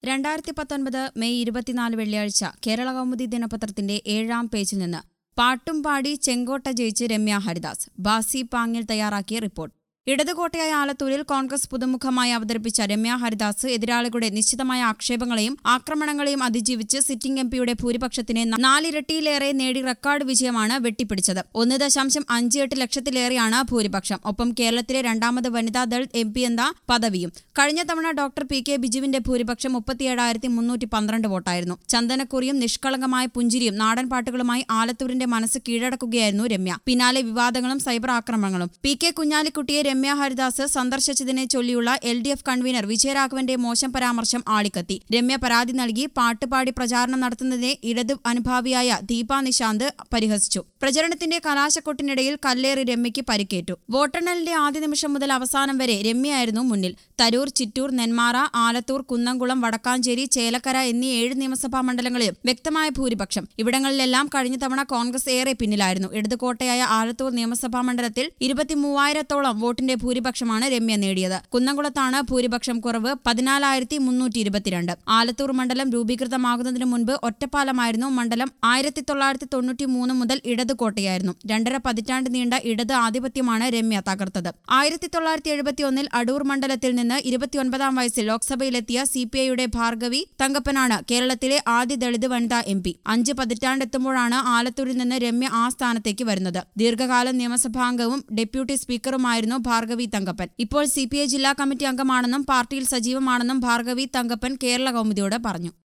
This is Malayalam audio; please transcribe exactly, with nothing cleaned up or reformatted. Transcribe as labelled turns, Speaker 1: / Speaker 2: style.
Speaker 1: രണ്ടായിരത്തി പത്തൊൻപത് മെയ് ഇരുപത്തിനാല് വെള്ളിയാഴ്ച കേരള കൗമുദി ദിനപത്രത്തിന്റെ ഏഴാം പേജിൽ നിന്ന് പാട്ടും പാടി ചെങ്കോട്ട ജയിച്ച് രമ്യ ഹരിദാസ്. ബാസി പാങ്ങിൽ തയ്യാറാക്കിയ റിപ്പോർട്ട്. ഇടതുകോട്ടയായ ആലത്തൂരിൽ കോൺഗ്രസ് പുതുമുഖമായി അവതരിപ്പിച്ച രമ്യ ഹരിദാസ് എതിരാളികളുടെ നിശ്ചിതമായ ആക്ഷേപങ്ങളെയും ആക്രമണങ്ങളെയും അതിജീവിച്ച് സിറ്റിംഗ് എം പിയുടെ ഭൂരിപക്ഷത്തിന് നാലിരട്ടിയിലേറെ നേടി റെക്കോർഡ് വിജയമാണ് വെട്ടിപ്പിടിച്ചത്. ഒന്ന് ദശാംശം അഞ്ച് എട്ട് ലക്ഷത്തിലേറെയാണ് ഭൂരിപക്ഷം. ഒപ്പം കേരളത്തിലെ രണ്ടാമത് വനിതാ ദളിത് എം പി എന്ന പദവിയും. കഴിഞ്ഞ തവണ ഡോക്ടർ പി കെ ബിജുവിന്റെ ഭൂരിപക്ഷം മുപ്പത്തിയേഴായിരത്തി മുന്നൂറ്റി പന്ത്രണ്ട് വോട്ടായിരുന്നു. ചന്ദനക്കുറിയും നിഷ്കളങ്കമായ പുഞ്ചിരിയും നാടൻ പാട്ടുകളുമായി ആലത്തൂരിന്റെ മനസ്സ് കീഴടക്കുകയായിരുന്നു രമ്യ. പിന്നാലെ വിവാദങ്ങളും സൈബർ ആക്രമണങ്ങളും. പി കെ കുഞ്ഞാലിക്കുട്ടിയെ രമ്യ ഹരിദാസ് സന്ദർശിച്ചതിനെ ചൊല്ലിയുള്ള എൽ ഡി എഫ് കൺവീനർ വിജയരാഘവന്റെ മോശം പരാമർശം ആളിക്കത്തി. രമ്യ പരാതി നൽകി പാട്ടുപാടി പ്രചാരണം നടത്തുന്നതിനെ ഇടത് അനുഭാവിയായ ദീപ നിശാന്ത് പരിഹസിച്ചു. പ്രചരണത്തിന്റെ കലാശക്കൊട്ടിനിടയിൽ കല്ലേറി രമ്യയ്ക്ക് പരിക്കേറ്റു. വോട്ടെണ്ണലിന്റെ ആദ്യ നിമിഷം മുതൽ അവസാനം വരെ രമ്യയായിരുന്നു മുന്നിൽ. തരൂർ, ചിറ്റൂർ, നെന്മാറ, ആലത്തൂർ, കുന്നംകുളം, വടക്കാഞ്ചേരി, ചേലക്കര എന്നീ ഏഴ് നിയമസഭാ മണ്ഡലങ്ങളിലും വ്യക്തമായ ഭൂരിപക്ഷം. ഇവിടങ്ങളിലെല്ലാം കഴിഞ്ഞ തവണ കോൺഗ്രസ് ഏറെ പിന്നിലായിരുന്നു. ഇടതുകോട്ടയായ ആലത്തൂർ നിയമസഭാ മണ്ഡലത്തിൽ ഇരുപത്തിമൂവായിരത്തോളം വോട്ടിന്റെ ഭൂരിപക്ഷമാണ് രമ്യ നേടിയത്. കുന്നംകുളത്താണ് ഭൂരിപക്ഷം കുറവ്, പതിനാലായിരത്തി മുന്നൂറ്റി ഇരുപത്തിരണ്ട്. ആലത്തൂർ മണ്ഡലം രൂപീകൃതമാകുന്നതിന് മുൻപ് ഒറ്റപ്പാലമായിരുന്നു മണ്ഡലം. ആയിരത്തി തൊള്ളായിരത്തി തൊണ്ണൂറ്റി മൂന്ന് മുതൽ ഇടതുകോട്ടയായിരുന്നു. രണ്ടര പതിറ്റാണ്ട് നീണ്ട ഇടത് ആധിപത്യമാണ് രമ്യ തകർത്തത്. ആയിരത്തി തൊള്ളായിരത്തി എഴുപത്തി ഒന്നിൽ അടൂർ മണ്ഡലത്തിൽ നിന്ന് ഇരുപത്തിയൊൻപതാം വയസ്സിൽ ലോക്സഭയിലെത്തിയ സി പി ഐയുടെ ഭാർഗവി തങ്കപ്പനാണ് കേരളത്തിലെ ആദ്യ ദളിത് വനിതാ എം പി. അഞ്ച് പതിറ്റാണ്ടെത്തുമ്പോഴാണ് ആലത്തൂരിൽ നിന്ന് രമ്യ ആ സ്ഥാനത്തേക്ക് വരുന്നത്. ദീർഘകാലം നിയമസഭാംഗവും ഡെപ്യൂട്ടി സ്പീക്കറുമായിരുന്നു ഭാർഗവി തങ്കപ്പൻ. ഇപ്പോൾ സി പി ഐ ജില്ലാ കമ്മിറ്റി അംഗമാണെന്നും പാർട്ടിയിൽ സജീവമാണെന്നും ഭാർഗവി തങ്കപ്പൻ കേരള കൗമുദിയോട് പറഞ്ഞു.